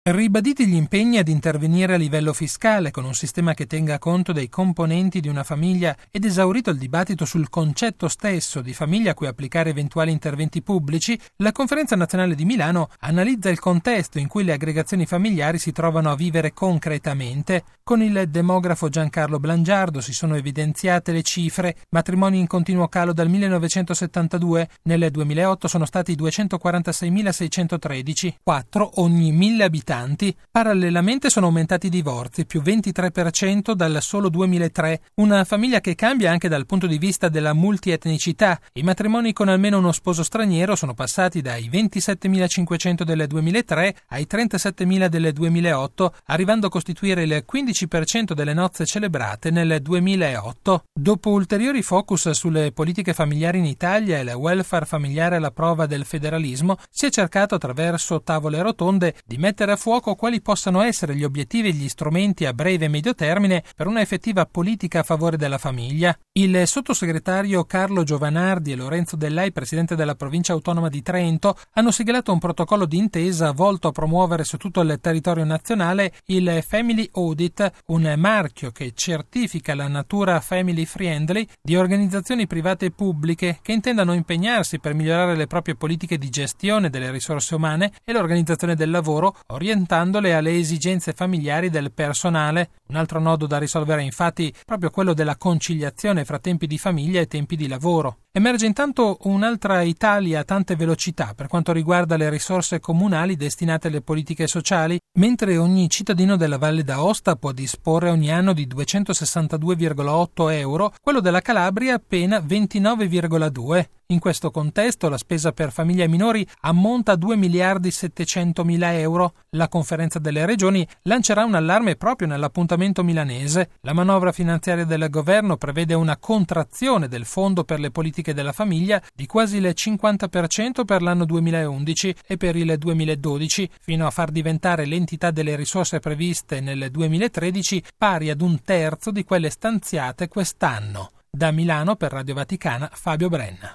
Ribaditi gli impegni ad intervenire a livello fiscale con un sistema che tenga conto dei componenti di una famiglia ed esaurito il dibattito sul concetto stesso di famiglia a cui applicare eventuali interventi pubblici, la Conferenza Nazionale di Milano analizza il contesto in cui le aggregazioni familiari si trovano a vivere concretamente. Con il demografo Giancarlo Blangiardo si sono evidenziate le cifre: matrimoni in continuo calo dal 1972, nel 2008 sono stati 246.613, 4 ogni 1000 abitanti. Parallelamente sono aumentati i divorzi, più 23% dal solo 2003, una famiglia che cambia anche dal punto di vista della multietnicità. I matrimoni con almeno uno sposo straniero sono passati dai 27.500 del 2003 ai 37.000 del 2008, arrivando a costituire il 15% delle nozze celebrate nel 2008. Dopo ulteriori focus sulle politiche familiari in Italia e il welfare familiare alla prova del federalismo, si è cercato attraverso tavole rotonde di mettere a fuoco quali possano essere gli obiettivi e gli strumenti a breve e medio termine per una effettiva politica a favore della famiglia. Il sottosegretario Carlo Giovanardi e Lorenzo Dellai, presidente della provincia autonoma di Trento, hanno siglato un protocollo d'intesa volto a promuovere su tutto il territorio nazionale il Family Audit, un marchio che certifica la natura family friendly di organizzazioni private e pubbliche che intendano impegnarsi per migliorare le proprie politiche di gestione delle risorse umane e l'organizzazione del lavoro, orientandole alle esigenze familiari del personale. Un altro nodo da risolvere è infatti proprio quello della conciliazione fra tempi di famiglia e tempi di lavoro. Emerge intanto un'altra Italia a tante velocità per quanto riguarda le risorse comunali destinate alle politiche sociali, mentre ogni cittadino della Valle d'Aosta può disporre ogni anno di 262,8 euro, quello della Calabria appena 29,2. In questo contesto la spesa per famiglie minori ammonta a 2.700.000 euro. La Conferenza delle Regioni lancerà un allarme proprio nell'appuntamento milanese. La manovra finanziaria del governo prevede una contrazione del Fondo per le politiche della famiglia di quasi il 50% per l'anno 2011 e per il 2012, fino a far diventare l'entità delle risorse previste nel 2013 pari ad un terzo di quelle stanziate quest'anno. Da Milano per Radio Vaticana, Fabio Brenna.